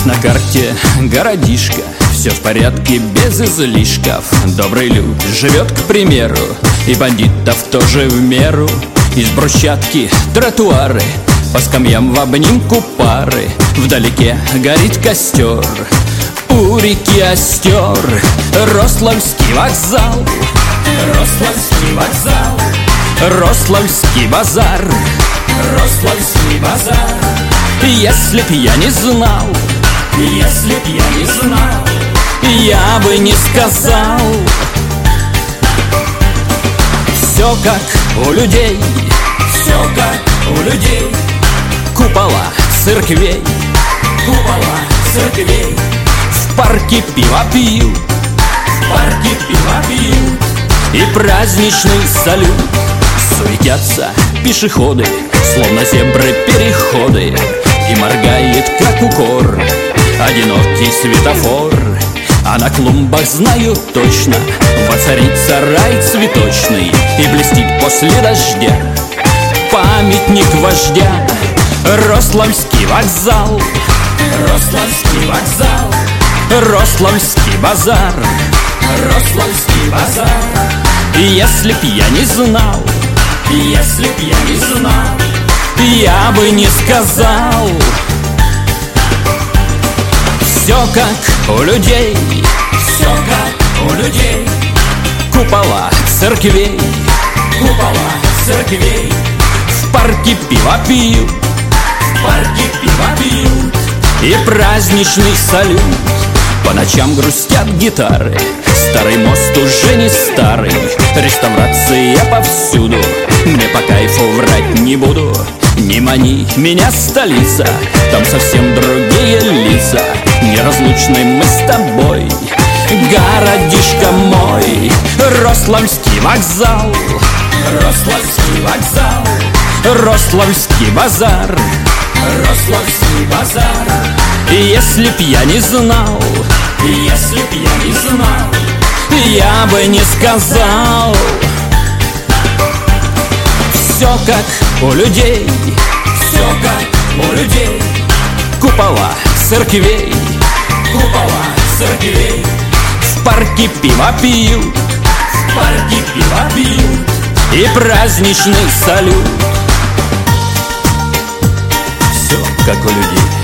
На карте городишко, все в порядке без излишков. Добрый люд живет, к примеру, и бандитов тоже в меру. Из брусчатки тротуары, по скамьям в обнимку пары. Вдалеке горит костер, у реки Остер. Рославский вокзал, Рославский вокзал, Рославский базар, Рославский базар. Если б я не знал, если б я не знал, я бы не сказал. Все как у людей, все как у людей. Купола церквей, купола церквей. В парке пиво пьют, в парке пиво пьют. И праздничный салют. Суетятся пешеходы, словно зебры-переходы. И моргает, как укор, одинокий светофор. А на клумбах знаю точно, воцарится рай цветочный. И блестит после дождя памятник вождя. Рославский вокзал, Рославский вокзал, Рославский базар, Рославский базар. Если б я не знал, если б я не знал, я бы не сказал. Все как у людей, все как у людей. Купола церквей, купола церквей. В парке пиво пьют, в парке пиво пьют. И праздничный салют. По ночам грустят гитары, старый мост уже не старый. Реставрация повсюду, мне по кайфу врать не буду. Не мани меня, столица, там совсем другие лица. Неразлучны мы с тобой, городишко мой. Рославский вокзал, Рославский вокзал, Рославский базар, Рославский базар. Если б я не знал, если б я не знал, я бы не сказал. Все как у людей, все как у людей. Купола церквей, купола церквей. В парке пиво пьют, в парке пиво пьют. И праздничный салют. Все как у людей.